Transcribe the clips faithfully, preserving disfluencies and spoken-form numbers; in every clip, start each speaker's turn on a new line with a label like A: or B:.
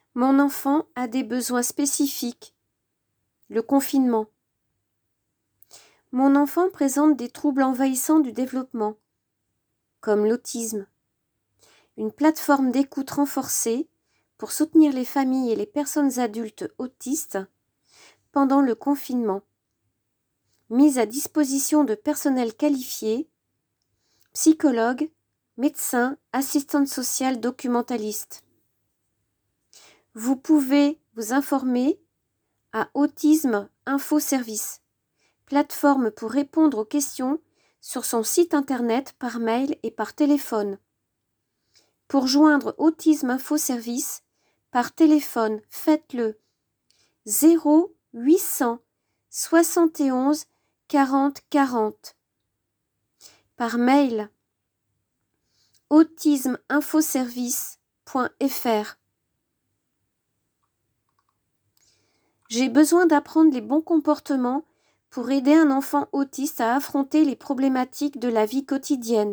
A: Mon enfant a des besoins spécifiques. Le confinement. Mon enfant présente des troubles envahissants du développement, comme l'autisme. Une plateforme d'écoute renforcée pour soutenir les familles et les personnes adultes autistes pendant le confinement. Mise à disposition de personnel qualifié, psychologues, médecins, assistantes sociales, documentalistes. Vous pouvez vous informer à Autisme Info Service, plateforme pour répondre aux questions sur son site internet, par mail et par téléphone. Pour joindre Autisme Info Service par téléphone, faites-le zéro huit cents soixante et onze quarante quarante. Par mail, autisme info service point f r. J'ai besoin d'apprendre les bons comportements pour aider un enfant autiste à affronter les problématiques de la vie quotidienne.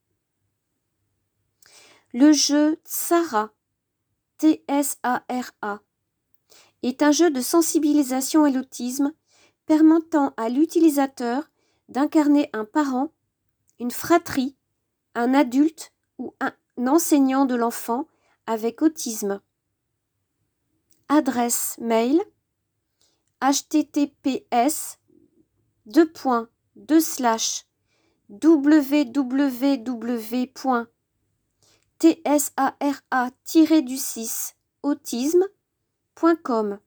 A: Le jeu Tsara, T S A R A, est un jeu de sensibilisation à l'autisme permettant à l'utilisateur d'incarner un parent, une fratrie, un adulte ou un enseignant de l'enfant avec autisme. Adresse mail h t t p s deux points deux slash w w w point t s a r a tiret du six autisme point com.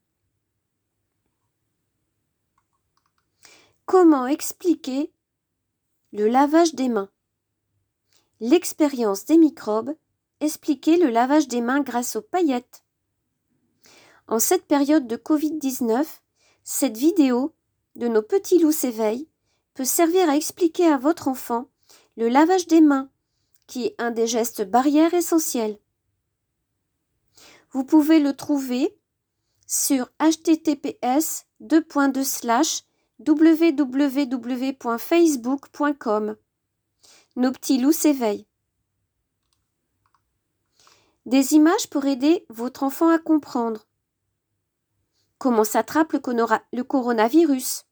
A: Comment expliquer le lavage des mains? L'expérience des microbes, expliquer le lavage des mains grâce aux paillettes. En cette période de covid dix-neuf, cette vidéo de nos petits loups s'éveillent peut servir à expliquer à votre enfant le lavage des mains, qui est un des gestes barrières essentiels. Vous pouvez le trouver sur h t t p s deux points deux slash w w w point facebook point com. Nos petits loups s'éveillent. Des images pour aider votre enfant à comprendre. Comment s'attrape le, conora- le coronavirus?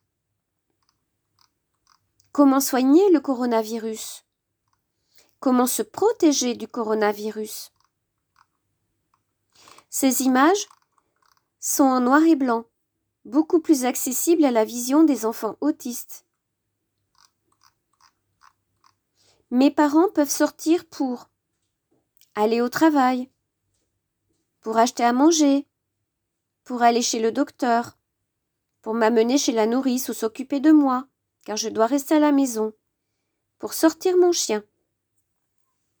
A: Comment soigner le coronavirus? Comment se protéger du coronavirus? Ces images sont en noir et blanc, beaucoup plus accessibles à la vision des enfants autistes. Mes parents peuvent sortir pour aller au travail, pour acheter à manger, pour aller chez le docteur, pour m'amener chez la nourrice ou s'occuper de moi, car je dois rester à la maison, pour sortir mon chien.